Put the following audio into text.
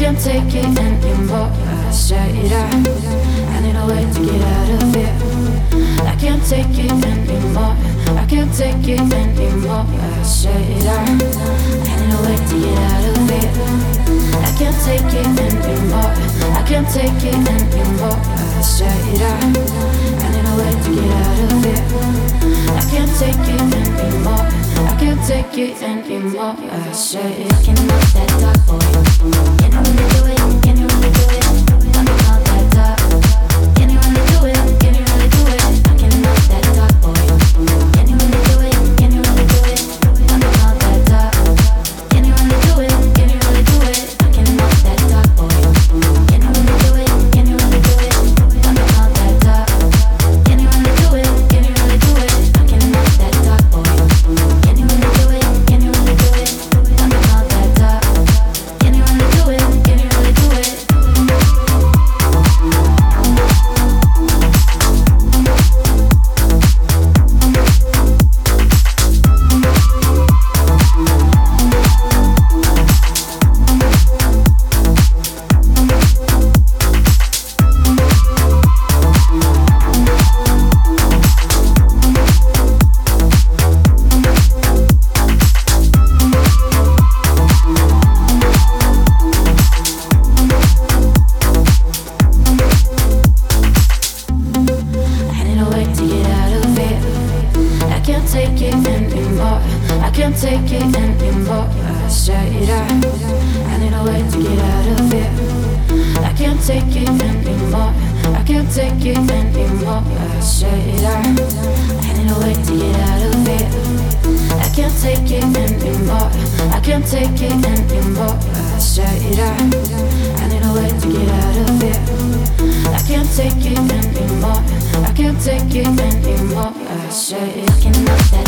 can't take it anymore. I said I need a way to get out of here. I can't take it anymore. I can't take it anymore. I said I need a way to get out of here. I can't take it anymore. I can't take it anymore. I said I need a way to get out of here. I can't take it anymore. I can't take it anymore. I said I can knock that dog boy. Can you really do it? Can you really do it? Let me knock that dog. Can you really do it? Can you really do it? I can knock that dog boy. Can you really do it? Can you really do it? Let me knock that dog. Can you really do it? Can you really do it? I can knock that dog boy. Can you really do it? Can you really do it? Let me knock that dog. Can you really do it? Can you really do it? I can knock that dog boy. Can you really do it? Can you really do it? Let me knock that dog. Can you really do it? Can you really do it? I can't take it anymore. I say I can knock that.